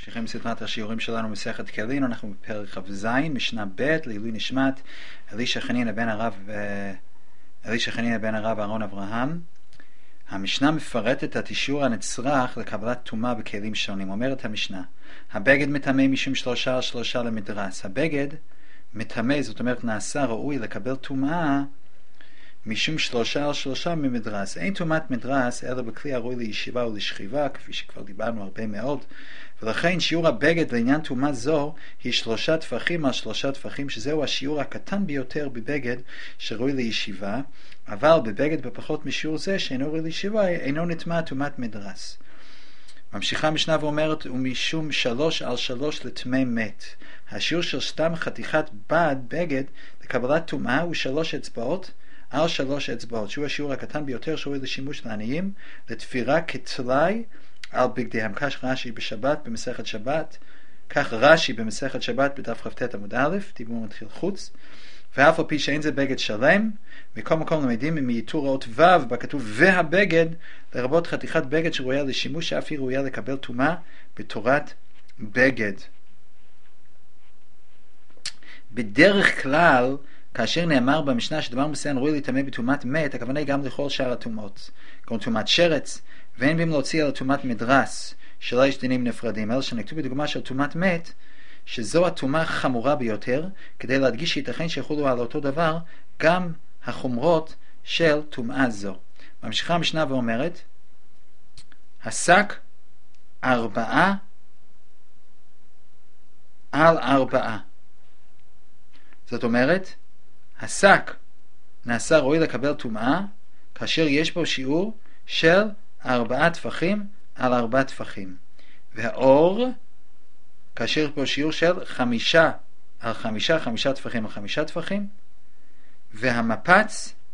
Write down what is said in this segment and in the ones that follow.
ממשיכים בסדרת השיעורים שלנו מסכת כלים. אנחנו בפרק כ"ז, משנה ב', לעילוי נשמת אלישע חנינא בן הרב אהרון אברהם. המשנה מפרטת את אישור הנצרך לקבלת טומאה בכלים שונים. אומרת המשנה, הבגד מטמא משום שלושה למדרס. הבגד מטמא, זאת אומרת נעשה ראוי לקבל טומאה משום שלושה ממדרס. אין טומאת מדרס אלא בכלי הראוי לישיבה ולשכיבה, כפי שכבר דיברנו הרבה מאוד, ולכן שיעור הבגד לעניין טומאה זו היא 3 טפחים על 3 טפחים, שזהו השיעור הקטן ביותר בבגד שראוי לישיבה, אבל בבגד בפחות משיעור זה שאינו ראוי לישיבה אינו נטמא טומאת מדרס. ממשיכה המשנה ואומרת, ומשום 3 על 3 לטמא מת. השיעור של סתם חתיכת בגד לקבלת טומאה הוא 3 אצבעות על 3 אצבעות, שהוא השיעור הקטן ביותר שראוי לשימוש לעניים, לתפירה כטלאי על בגדיהם. כך רש"י בשבת במסכת שבת, כך רש"י במסכת שבת בדף כ"ט עמוד א', דיבור מתחיל חוץ. ואף על פי שאין זה בגד שלם, מכל מקום למדים מייתור האות ו' בכתוב והבגד, לרבות חתיכת בגד שראויה לשימוש, שאף היא ראויה לקבל טומאה בתורת בגד. בדרך כלל, כאשר נאמר במשנה שדבר מסוים ראוי להיטמא בטומאת מת, הכוונה היא גם לכל שאר הטומאות, כמו טומאת שרץ, ואין בהם להוציא על טומאת מדרס, שלא יש דינים נפרדים, אלא שנקטו בדוגמה של טומאת מת, שזו הטומאה חמורה ביותר, כדי להדגיש שייתכן שיחולו על אותו דבר גם החומרות של טומאה זו. ממשיכה המשנה ואומרת, השק 4 על 4. זאת אומרת, השק נעשה ראוי לקבל טומאה כאשר יש בו שיעור של 4 טפחים על 4 טפחים, והאור כאשר יש בו שיעור של 5 על 5 טפחים על 5 טפחים, והמפץ,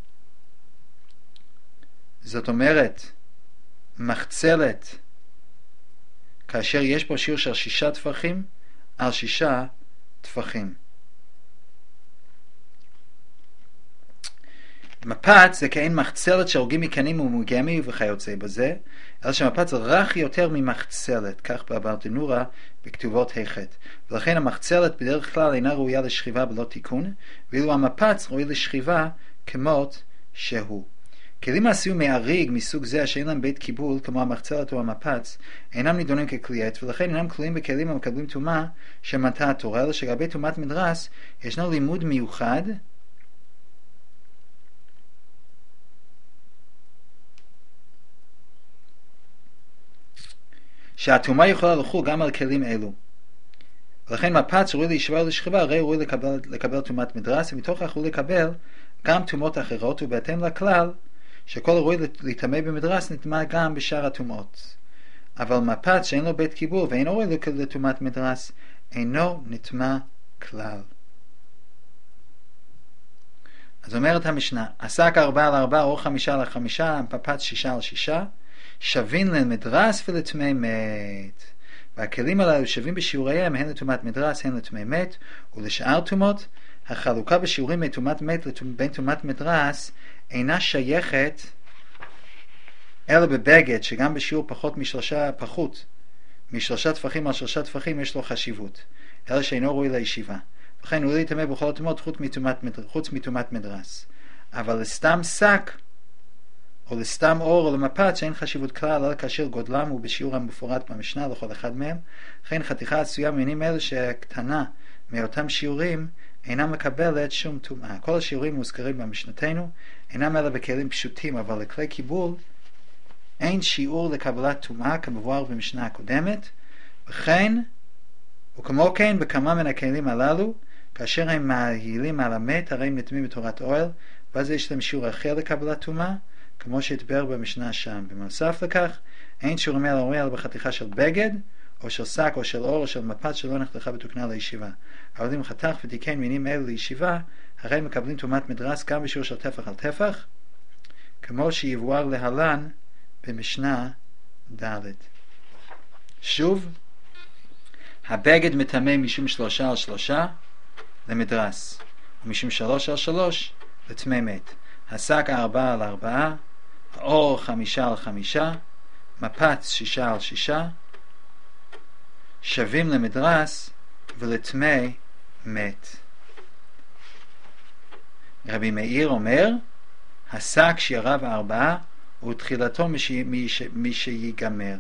זאת אומרת מחצלת, כאשר יש בו שיעור של 6 טפחים על 6 טפחים. מפץ זה כאין מחצלת שהורגים מקנים ומוגמי וכיוצא בזה, אלא שמפץ רך יותר ממחצלת, כך באברטנורה בכתובות החטא. ולכן המחצלת בדרך כלל אינה ראויה לשכיבה בלא תיקון, ואילו המפץ ראוי לשכיבה כמות שהוא. כלים עשויים מאריג מסוג זה שאין להם בית קיבול, כמו המחצלת או המפץ, אינם נידונים ככלי עט, ולכן אינם כלולים בכלים המקבלים טומאה שמנתה התורה, אלא שגבי טומאת מדרס ישנו לימוד מיוחד, שהטומאה יכולה לחול גם על כלים אלו. ולכן מפץ ראוי לישיבה ולשכיבה, הרי ראוי לקבל טומאת מדרס, ומתוך כך ראוי לקבל גם טומאות אחרות, ובהתאם לכלל שכל ראוי להיטמא במדרס נטמא גם בשאר הטומאות. אבל מפץ שאין לו בית קיבול ואינו ראוי לטומאת מדרס, אינו נטמא כלל. אז אומרת המשנה, השק 4 על 4, או 5 על 5, מפץ 6 על 6, שווין למדרס ולטמא מת. והכלים הללו שווים בשיעוריהם הן לטומאת מדרס הן לטמא מת, ולשאר טומאות החלוקה בשיעורים בין טומאת מת לבין טומאת מדרס אינה שייכת אלא בבגד, שגם בשיעור פחות משלושה טפחים על 3 טפחים יש לו חשיבות, אלא שאינו ראוי לישיבה. לכן הוא להיטמא בכל הטומאות חוץ מטומאת מדרס. אבל לסתם שק או לסתם אור או למפץ שאין חשיבות כלל, אלא כאשר גודלם הוא בשיעור המפורט במשנה לכל אחד מהם, לכן חתיכה עשויה מינים אלה שהקטנה מאותם שיעורים אינה מקבלת שום טומאה. כל השיעורים מוזכרים במשנתנו אינם אלא בכלים פשוטים, אבל לכלי קיבול אין שיעור לקבלת טומאה כמבואר במשנה הקודמת, וכמו כן בכמה מן הכלים הללו, כאשר הם מעילים על המת הרי הם נטמאים בתורת אוהל, ואז יש להם שיעור אחר לקבלת טומאה, כמו שהתבאר במשנה שם. בנוסף לכך, אין שיעורים אלא בחתיכה של בגד, או של שק, או של אור, או של מפץ שלא נחתכה בתוקנה לישיבה. אבל אם חתך ותיקן מינים אלו לישיבה, הרי מקבלים טומאת מדרס גם בשיעור של טפח על טפח, כמו שיבואר להלן במשנה ד'. שוב, הבגד מטמא משום 3 על 3 למדרס, ומשום 3 על 3 לטמא מת. השק 4 על 4, האור 5 על 5, מפץ 6 על 6, שווים למדרס ולטמא מת. רבי מאיר אומר, השק שיריו 4 ותחילתו משיגמר.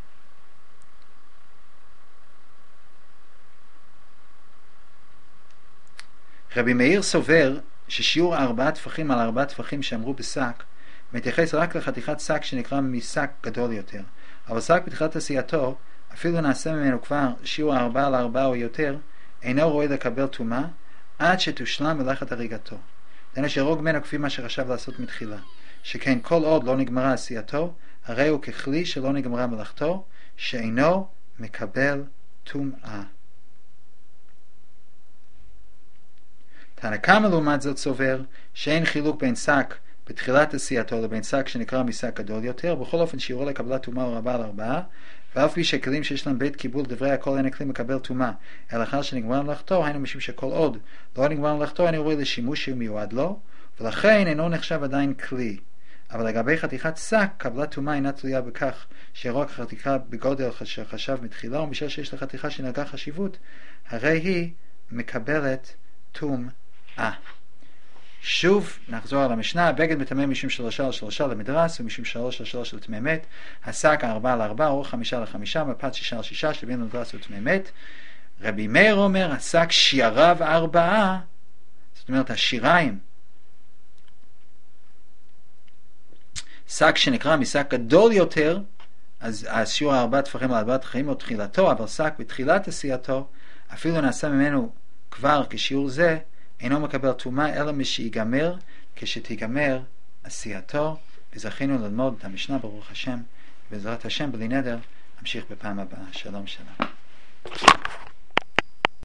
רבי מאיר סובר ששיעור 4 טפחים על 4 טפחים שאמרו בשק מתייחס רק לחתיכת שק שנקרא משק גדול יותר, אבל שק בתחילת עשייתו, אפילו נעשה ממנו כבר שיעור 4 על 4 או יותר, אינו רואה לקבל טומאה עד שתושלם מלאכת הריגתו. דהיינו שירוג ממנו כפי מה שחשב לעשות מתחילה, שכן כל עוד לא נגמרה עשייתו, הרי הוא ככלי שלא נגמרה מלאכתו, שאינו מקבל טומאה. תנא קמא לעומת זאת סובר שאין חילוק בין שק בתחילת עשייתו לבין שק שנקרא משק גדול יותר, בכל אופן שיעורו לקבלת טומאה הוא 4 על 4, ואף פי שכלים שיש להם בית קיבול דברי הכל אין הכלי מקבל טומאה, אלא אחר שנגמר מלאכתו, היינו משום שכל עוד לא נגמר מלאכתו אינו ראוי לשימוש שהוא מיועד לו, ולכן אינו נחשב עדיין כלי. אבל לגבי חתיכת שק, קבלת טומאה אינה תלויה בכך שירוג חתיכה בגודל שחשב מתחילה, ומשל שיש לחתיכה שנהגה חשיבות, הרי היא מקבלת טומאה. שוב נחזור על המשנה, הבגד מטמא משום 3 על 3 למדרס ומשום 3 על 3 לטמא מת, השק 4 על 4, אורך 5 על 5, מפת 6 על 6, שווים למדרס וטמא מת. רבי מאיר אומר, השק שיריו 4, זאת אומרת השיריים, שק שנקרא משק גדול יותר, אז השיעור 4 טפחים על 4 טפחים הוא תחילתו, אבל שק בתחילת עשייתו, אפילו נעשה ממנו כבר כשיעור זה, אינו מקבל טומאה אלא משיגמר, כשתיגמר עשייתו. וזכינו ללמוד את המשנה ברוך השם, בעזרת השם בלי נדר, נמשיך בפעם הבאה. שלום שלום.